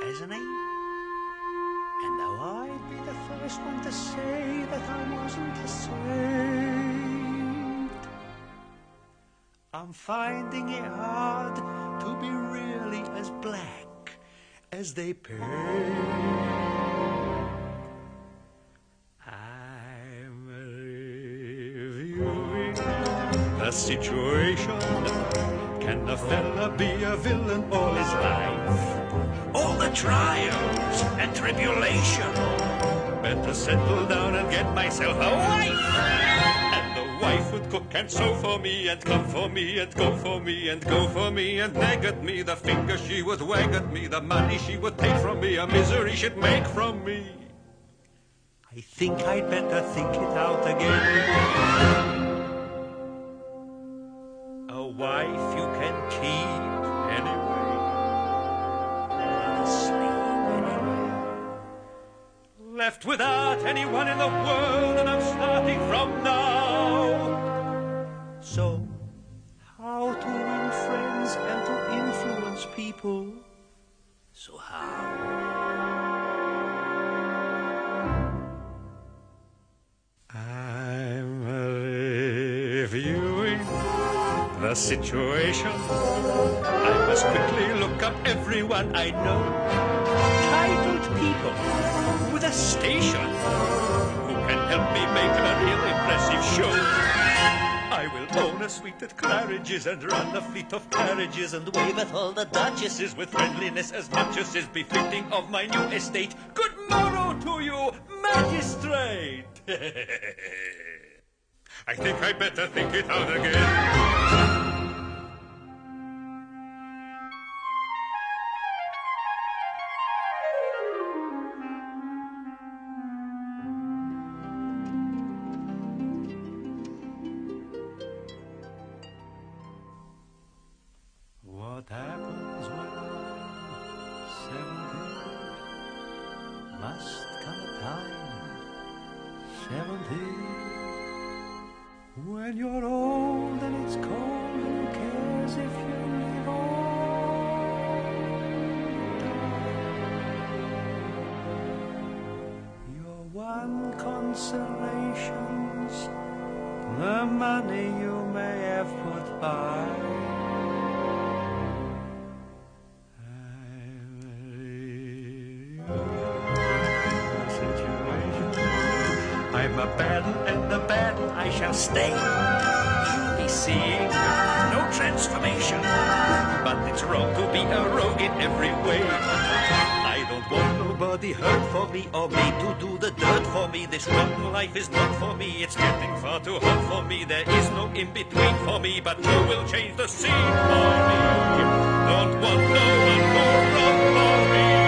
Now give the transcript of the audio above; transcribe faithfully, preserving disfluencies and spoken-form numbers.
hasn't he? And though I'd be the first one to say that I wasn't saved, I'm finding it hard to be really as black as they paint. I'm reviewing the situation. Can a fella be a villain all his life? All the trials and tribulation. Better settle down and get myself a wife. And the wife would cook and sew for me, and come for me, and go for me, and go for me, and nag at me. The finger she would wag at me, the money she would take from me, a misery she'd make from me. I think I'd better think it out again. A wife you can keep anyway, asleep anyway. Left without anyone in the world, and I'm starting from now. So, how to win friends and to influence people? So how? I'm reviewing the situation. I must quickly look up everyone I know. Titled people with a station who can help me make a real impressive show. I will own a suite at Claridge's and run a fleet of carriages and wave at all the duchesses with friendliness as much as is befitting of my new estate. Good morrow to you, magistrate! I think I better think it out again. What happens when seventy? Must come a time, seventy, when you're old and it's cold, who cares if you live on? Your one consolation's the money you may have put by. I'm a battle, and the battle I shall stay. You'll be seeing no transformation, but it's wrong to be a rogue in every way. I don't want nobody hurt for me or me to do the dirt for me. This rotten life is not for me. It's getting far too hot for me. There is no in-between for me, but you will change the scene for me. Don't want no one more wrong for me.